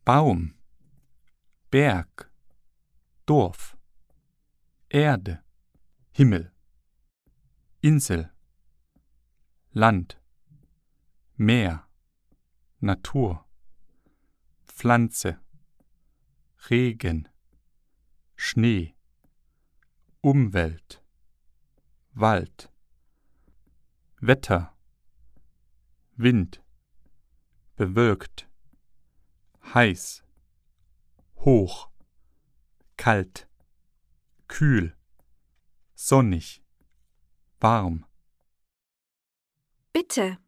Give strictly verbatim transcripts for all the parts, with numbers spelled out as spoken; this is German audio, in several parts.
Baum, Berg, Dorf, Erde, Himmel, Insel, Land, Meer, Natur, Pflanze, Regen, Schnee, Umwelt, Wald, Wetter, Wind, bewölkt, heiß, hoch, kalt, kühl, sonnig, warm. Bitte.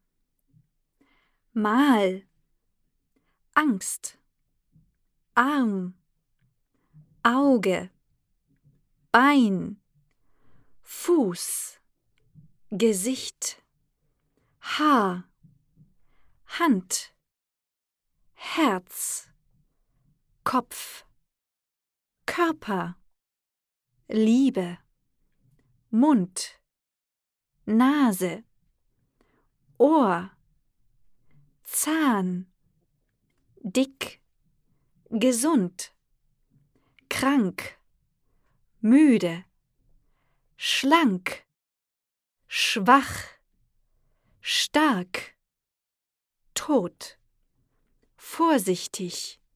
Mal. Angst. Arm. Auge. Bein. Fuß. Gesicht. Haar. Hand. Herz. Kopf. Körper. Liebe. Mund. Nase. Ohr. Zahn. Dick. Gesund. Krank. Müde. Schlank. Schwach. Stark. Tot. Vorsichtig.